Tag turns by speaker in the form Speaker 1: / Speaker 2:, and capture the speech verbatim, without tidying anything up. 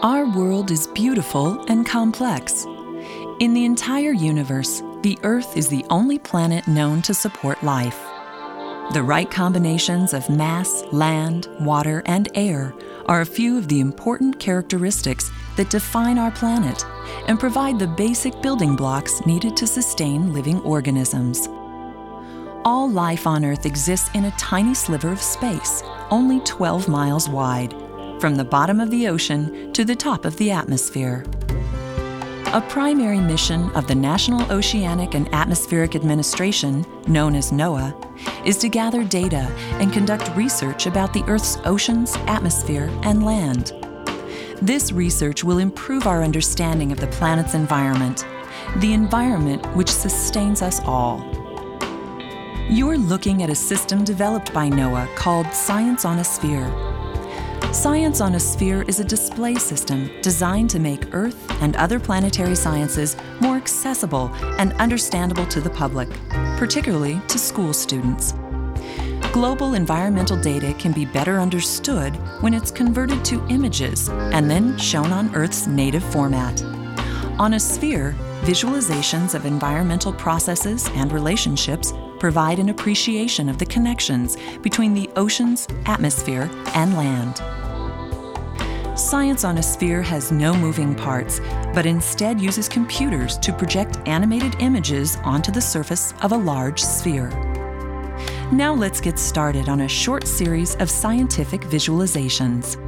Speaker 1: Our world is beautiful and complex. In the entire universe, the Earth is the only planet known to support life. The right combinations of mass, land, water, and air are a few of the important characteristics that define our planet and provide the basic building blocks needed to sustain living organisms. All life on Earth exists in a tiny sliver of space, only twelve miles wide, from the bottom of the ocean to the top of the atmosphere. A primary mission of the National Oceanic and Atmospheric Administration, known as NOAA, is to gather data and conduct research about the Earth's oceans, atmosphere, and land. This research will improve our understanding of the planet's environment, the environment which sustains us all. You're looking at a system developed by NOAA called Science on a Sphere. Science on a Sphere is a display system designed to make Earth and other planetary sciences more accessible and understandable to the public, particularly to school students. Global environmental data can be better understood when it's converted to images and then shown on Earth's native format. On a sphere, visualizations of environmental processes and relationships provide an appreciation of the connections between the oceans, atmosphere, and land. Science on a Sphere has no moving parts, but instead uses computers to project animated images onto the surface of a large sphere. Now let's get started on a short series of scientific visualizations.